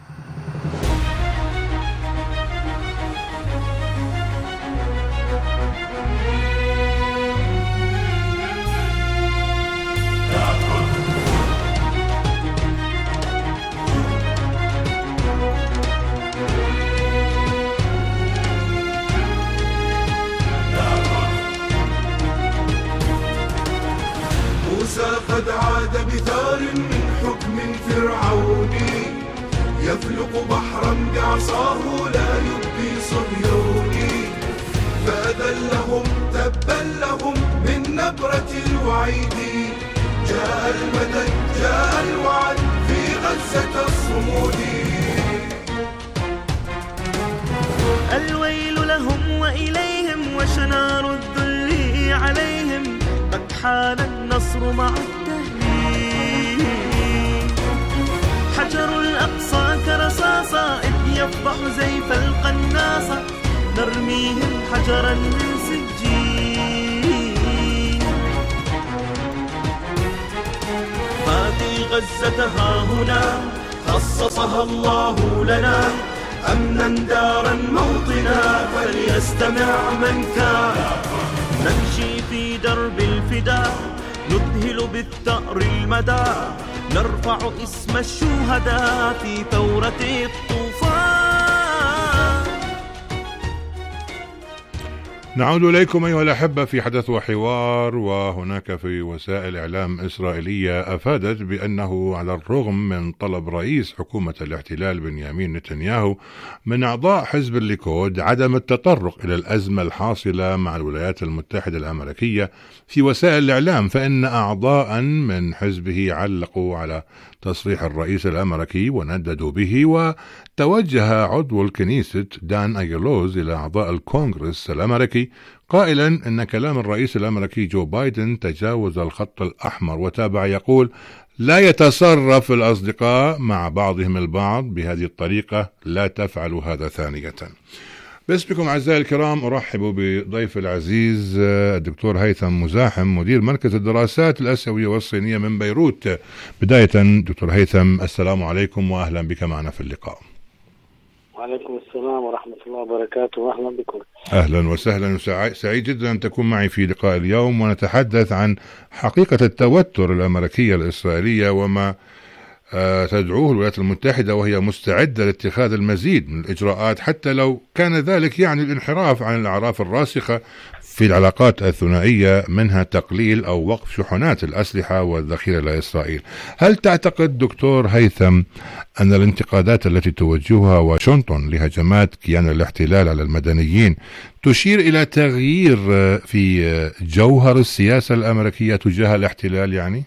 B: قد عاد بثار من حكم فرعوني، يفلق بحرا بعصاه لا يبدي صهيوني. فأذلهم تبا لهم من نبرة الوعيد. جاء المدد جاء الوعد في غزة الصمود.
V: الويل لهم وإليهم وشنار الذل عليهم. قد حان النصر مع التهليل. حجر الأقصى كرصاصة إذ يفضح زيف القناصة. نرميهم حجرا من سجين. هذه غزة ها هنا خصصها الله لنا. أمنا دارا موطنا فليستمع من كان. نمشي في درب الفداء نذهل بالثأر المدى نرفع اسم الشهداء في ثورة الطوفان.
Q: نعود إليكم أيها الأحبة في حدث وحوار. وهناك في وسائل إعلام إسرائيلية أفادت بأنه على الرغم من طلب رئيس حكومة الاحتلال بنيامين نتنياهو من أعضاء حزب الليكود عدم التطرق إلى الأزمة الحاصلة مع الولايات المتحدة الأمريكية في وسائل الإعلام، فإن أعضاء من حزبه علقوا على تصريح الرئيس الأمريكي ونددوا به. وتوجه عضو الكنيسة دان أيلوز إلى أعضاء الكونغرس الأمريكي قائلا إن كلام الرئيس الأمريكي جو بايدن تجاوز الخط الأحمر، وتابع يقول: لا يتصرف الأصدقاء مع بعضهم البعض بهذه الطريقة، لا تفعلوا هذا ثانية. باسمكم أعزائي الكرام أرحب بضيف العزيز الدكتور هيثم مزاحم مدير مركز الدراسات الآسيوية والصينية من بيروت. بداية دكتور هيثم، السلام عليكم وأهلا بك معنا في اللقاء.
E: وعليكم السلام ورحمة الله وبركاته وأهلا بكم.
Q: أهلا وسهلا، سعيد جدا أن تكون معي في لقاء اليوم ونتحدث عن حقيقة التوتر الأمريكية الإسرائيلية وما تدعوه الولايات المتحدة، وهي مستعدة لاتخاذ المزيد من الإجراءات حتى لو كان ذلك يعني الانحراف عن الأعراف الراسخة في العلاقات الثنائية، منها تقليل أو وقف شحنات الأسلحة والذخيرة لإسرائيل. هل تعتقد دكتور هيثم أن الانتقادات التي توجهها واشنطن لهجمات كيان الاحتلال على المدنيين تشير إلى تغيير في جوهر السياسة الأمريكية تجاه الاحتلال؟ يعني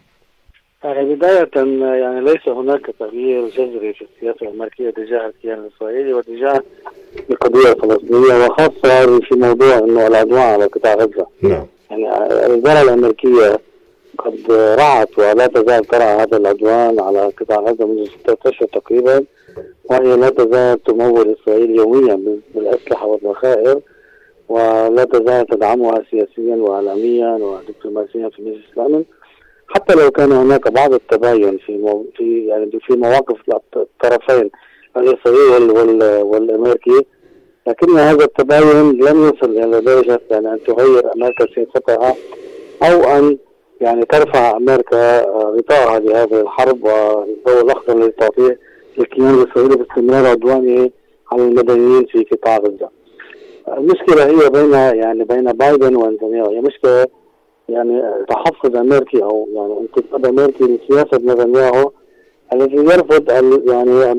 E: بداية يعني ليس هناك تغيير جذري في السياسة الأمريكية تجاه الكيان الإسرائيلي وتجاه القضية الفلسطينية، وخاصة في موضوع إنه العدوان على قطاع غزة. يعني الإدارة الأمريكية قد رعت ولا تزال ترعى هذا العدوان على قطاع غزة منذ 6 أشهر تقريبا، وهي لا تزال تمول إسرائيل يوميا بالأسلحة والذخائر، ولا تزال تدعمها سياسيا وإعلاميا ودبلوماسيا في مجلس الأمن، حتى لو كان هناك بعض التباين في مواقف الطرفين الإسرائيلي والأمريكي، لكن هذا التباين لم يصل إلى درجة يعني أن تغير أمريكا سياستها أو أن يعني ترفع أمريكا غطاءها لهذه الحرب والضوء الأخضر الذي تعطيه الكيان الإسرائيلي باستمرار عدوانه على المدنيين في قطاع غزة. المشكلة هي بين بايدن ونتنياهو، هي مشكلة يعني تحفظ أمريكي أو يعني انتقاد أمريكي لسياسة نتنياهو الذي يرفض يعني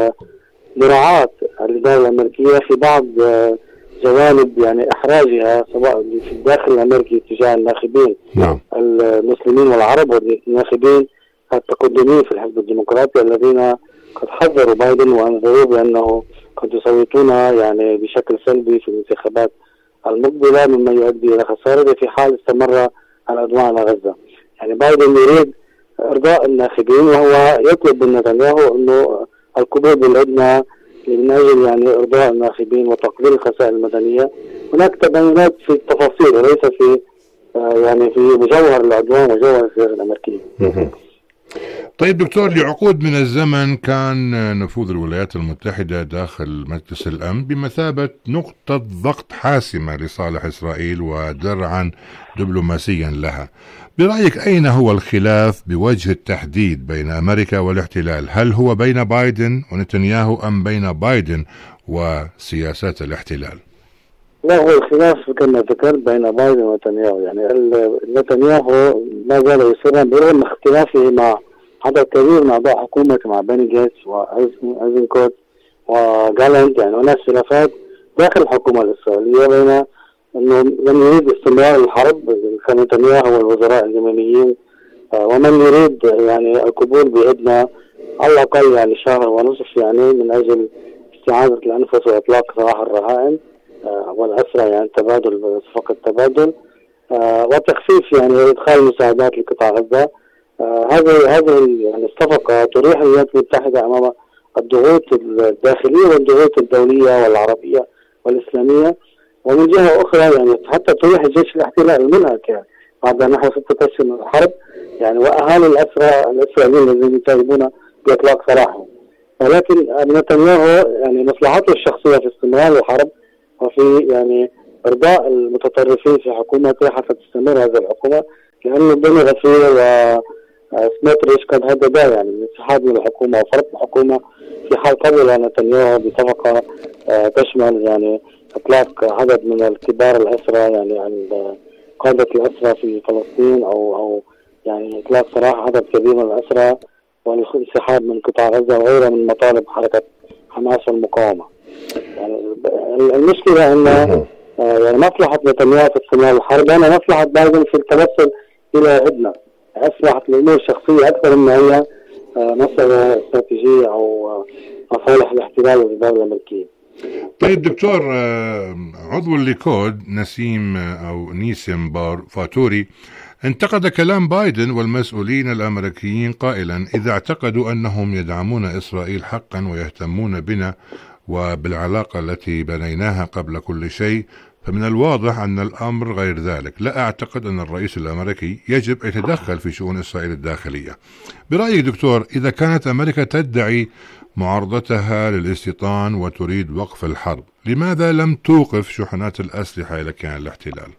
E: مراعاة الإدارة الأمريكية في بعض جوانب يعني إحراجها سواء في الداخل الأمريكي تجاه الناخبين المسلمين والعرب والناخبين التقدمين في الحزب الديمقراطي الذين قد حذروا بايدن وأنذروه بأنه قد يصوتون يعني بشكل سلبي في الانتخابات المقبلة، مما يؤدي إلى خسارة في حال استمر العدوان على غزة. يعني بايدن يريد إرضاء الناخبين، وهو يطلب من نتنياهو أنه القبول بالهدنة من أجل يعني إرضاء الناخبين وتقليل الخسائر المدنية. هناك تباينات في التفاصيل وليس في يعني في جوهر العدوان وجوهر السياسة الأمريكية.
Q: طيب دكتور، لعقود من الزمن كان نفوذ الولايات المتحدة داخل مجلس الأمن بمثابة نقطة ضغط حاسمة لصالح إسرائيل ودرعا دبلوماسيا لها. برأيك أين هو الخلاف بوجه التحديد بين أمريكا والاحتلال؟ هل هو بين بايدن ونتنياهو أم بين بايدن وسياسات الاحتلال؟
E: لا، هو الخلاف كما ذكرت بين بايدن ونتنياهو. يعني نتنياهو ما زال يصر برغم اختلافه مع عدد كبير من أعضاء حكومته مع بني جيتس وأيزنكوت وجالنت. يعني هناك خلافات داخل الحكومة الإسرائيلية بين أنه من يريد استمرار الحرب كنتنياهو والوزراء اليمنيين، ومن يريد يعني القبول بهدنة على الأقل يعني شهر ونصف يعني من أجل استعادة الأنفس وإطلاق سراح الرهائن والأسرى، يعني تبادل صفقة تبادل وتخفيف يعني إدخال مساعدات لقطاع غزة. هذه يعني الصفقة تريح الولايات المتحدة أمام الضغوط الداخلية والضغوط الدولية والعربية والإسلامية، ومن جهة أخرى يعني حتى تريح الجيش الاحتلال المنهك يعني بعد نحو 6 أشهر من الحرب، يعني وأهالي الأسرى الإسرائيليين الذين يطالبون بإطلاق سراحهم. ولكن نتنياهو يعني مصلحته الشخصية في استمرار الحرب وفي يعني إرضاء المتطرفين في حكومته حتى تستمر هذه الحكومة، لأنه بني غفير وسموتريتش قد هددا يعني الانسحاب من الحكومة وفرض الحكومة في حال قبل نتنياهو بصفقة تشمل يعني إطلاق عدد من الكبار الأسرى، يعني قادة الأسرى في فلسطين أو يعني إطلاق سراح عدد كبير من الأسرى والانسحاب من قطاع غزة وغيرها من مطالب حركة حماس والمقاومة. يعني المشكلة أن يعني مصلحة نتنياهو في استمرار الحرب أنا مصلحة بايدن في التوصل إلى هدنة، أصبحت الأمور الشخصية أكثر من هي مسألة استراتيجية أو مصالح الاحتلال والإدارة الأمريكية.
Q: طيب دكتور، عضو الليكود نيسم فاتوري انتقد كلام بايدن والمسؤولين الأمريكيين قائلا إذا اعتقدوا أنهم يدعمون إسرائيل حقا ويهتمون بنا وبالعلاقة التي بنيناها قبل كل شيء فمن الواضح أن الأمر غير ذلك. لا أعتقد أن الرئيس الأمريكي يجب أن يتدخل في شؤون إسرائيل الداخلية. برأيك دكتور، إذا كانت أمريكا تدعي معارضتها للاستيطان وتريد وقف الحرب، لماذا لم توقف شحنات الأسلحة إلى كيان الاحتلال؟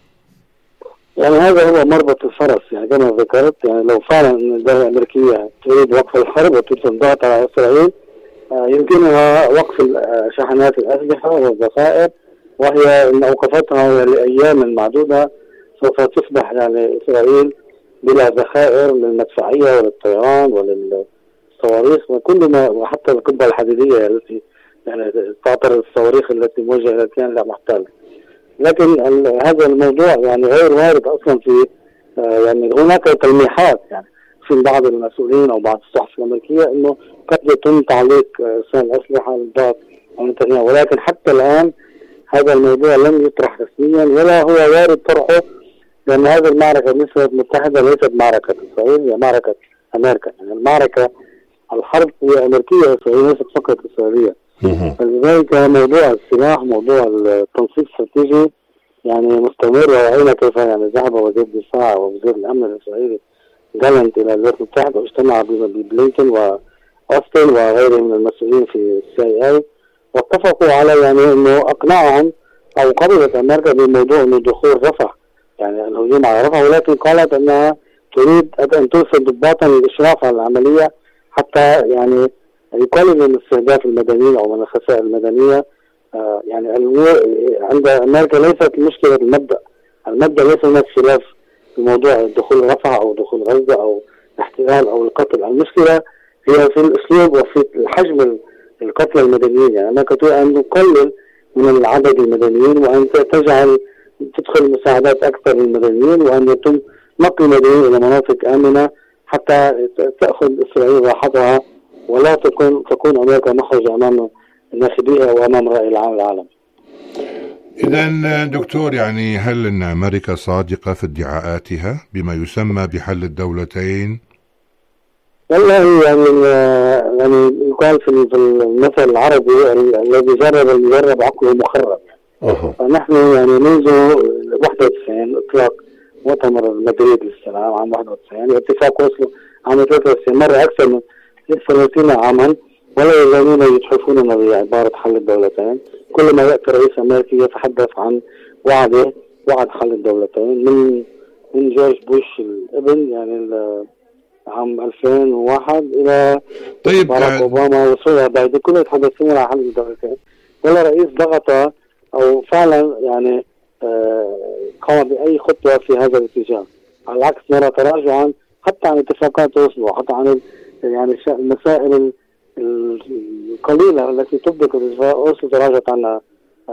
E: يعني هذا هو مربط الفرس، يعني كما ذكرت، يعني لو فعلا الدولة الأمريكية تريد وقف الحرب وتريد الضغط على إسرائيل يمكنها وقف شحنات الأسلحة والذخائر، وهي إن أوقفتها لأيام معدودة سوف تصبح يعني إسرائيل بلا ذخائر للمدفعية وللطيران وللصواريخ وكل ما، وحتى القبة الحديدية التي يعني تعتبر الصواريخ التي موجهة إلى الكيان المحتل. لكن هذا الموضوع يعني غير وارد أصلا في يعني هناك تلميحات يعني في بعض المسؤولين أو بعض الصحف الأمريكية إنه قد يتم تعليق إرسال الأسلحة للضغط على نتنياهو، ولكن حتى الآن هذا الموضوع لم يطرح رسميا ولا هو وارد طرحه، لأن هذه المعركة بالنسبة للمتحدة ليست معركة إسرائيل، هي معركة أمريكا. يعني المعركة الحرب هي أمريكية إسرائيلية ليست فقط إسرائيلية. فلذلك موضوع السلاح موضوع التنسيق الاستراتيجي يعني مستمر. وعينا كيف يعني ذهب وزير الدفاع ووزير الأمن الإسرائيلي جالنت إلى الولايات المتحدة واجتمع ببلينكن وأوستن وغيرهم من المسؤولين في CIA واتفقوا على يعني إنه أقنعهم أو قبلت أمريكا بموضوع إنه دخول رفح، يعني الهجوم على رفح، ولكن قالت أنها تريد أن ترسل ضباطا للإشراف على العملية حتى يعني يقلل من استهداف المدنيين أو من الخسائر المدنية. يعني عند أمريكا ليست مشكلة المبدأ ليس هناك خلاف في موضوع دخول رفح أو دخول غزة أو الاحتلال أو القتل. المشكلة هي في الأسلوب وفي الحجم القتل المدنيين. يعني أمريكا تريد أن تقلل من العدد المدنيين وأن تدخل مساعدات أكثر للمدنيين وأن يتم نقل المدنيين إلى مناطق آمنة حتى تأخذ إسرائيل راحتها ولا تكون أمريكا مخرج أمام ناخبيها وأمام رأي العالم.
Q: إذن دكتور، يعني هل أن أمريكا صادقة في ادعاءاتها بما يسمى بحل الدولتين؟
E: والله يعني يقال في المثل العربي الذي جرب المجرب عقله مخرب. فنحن يعني منذ 91 إطلاق مؤتمر مدريد للسلام عام 91 اتفاق وصلوا عام 93 مرة أكثر من 30 عاما ولا يزالون يتحفوننا بعبارة حل الدولتين. كل ما يأتي رئيس أمريكي يتحدث عن وعد حل الدولتين من جورج بوش الابن يعني عام 2001 إلى باراك أوباما وصولها بعد كلهم يتحدثون عن حل الدولتين، ولا رئيس ضغط أو فعلا يعني قام بأي خطوة في هذا الاتجاه. على العكس نرى تراجعا حتى عن اتفاقات أوسلو وحتى عن يعني المسائل القليلة التي تبدو أوسلو تراجعت عنها